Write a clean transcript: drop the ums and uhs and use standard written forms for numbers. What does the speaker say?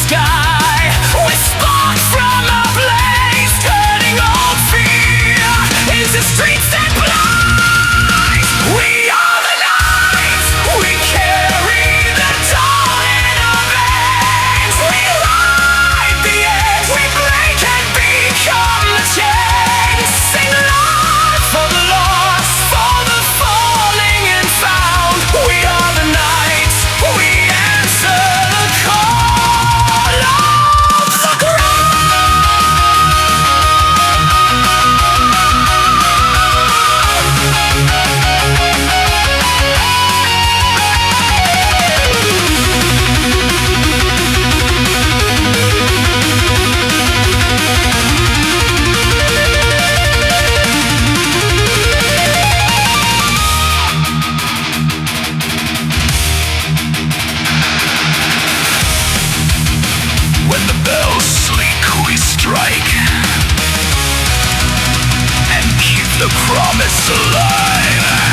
sky, with sparks from a blaze, turning all fear into streets that blind. We are the light, we carry the dawn in our veins. We light the edge, we break and become the change. Sing loud for the lost, for the falling and found. We are the night, we answer the call of the ground. When the bells sleep, we strike and keep the promise alive.